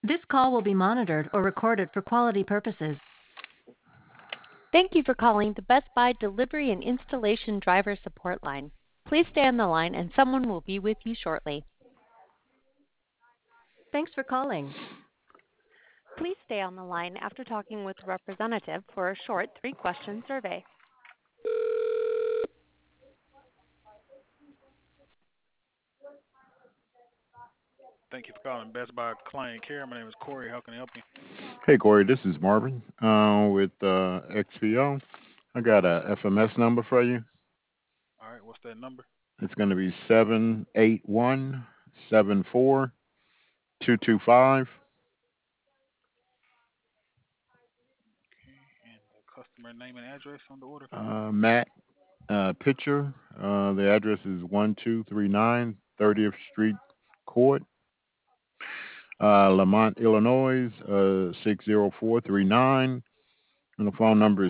This call will be monitored or recorded for quality purposes. Thank you for calling the Best Buy Delivery and Installation Driver Support Line. Please stay on the line and someone will be with you shortly. Thanks for calling. Please stay on the line after talking with a representative for a short 3-question survey. Thank you for calling Best Buy Client Care. My name is Corey. How can I help you? Hey Corey, this is Marvin with XPO. I got a FMS number for you. All right, what's that number? It's going to be 781-74-225. And the customer name and address on the order? Matt Pitcher. The address is 1239 30th Street Court, Lamont, Illinois, 60439. And the phone number is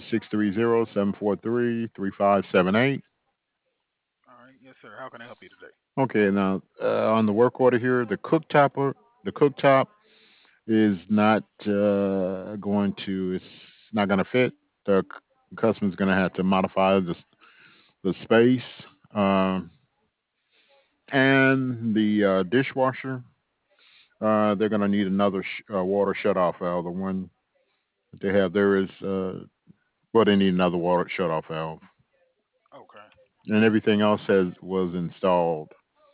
630-743-3578. All right, yes, sir. How can I help you today? Okay, now on the work order here, the cooktop is not it's not going to fit. The customer's going to have to modify the space, and the dishwasher. They're going to need another water shutoff valve. The one that they have there is they need another water shutoff valve, Okay. and everything else was installed.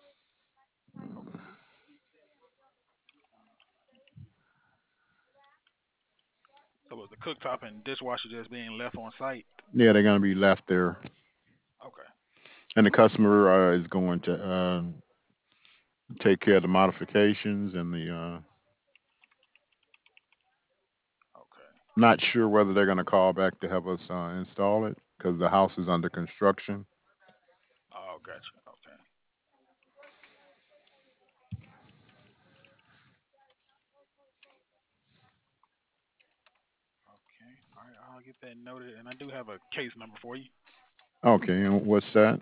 So was the cooktop and dishwasher just being left on site? Yeah, they're going to be left there, Okay. and the customer is going to take care of the modifications and the. Okay. Not sure whether they're going to call back to have us install it because the house is under construction. Oh, gotcha. Okay. Okay. All right, I'll get that noted. And I do have a case number for you. Okay, and what's that?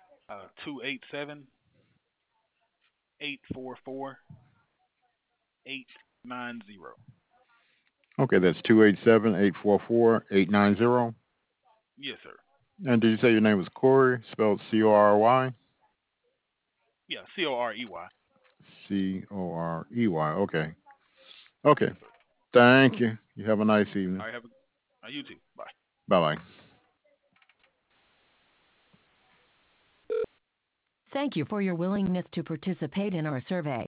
287-844-890. Okay, that's 287-844-890. Yes, sir. And did you say your name was Corey, spelled Corey? Yeah, Corey. Corey. Okay. Okay. Yes, sir. Thank you. You have a nice evening. All right, you too. Bye. Bye bye. Thank you for your willingness to participate in our survey.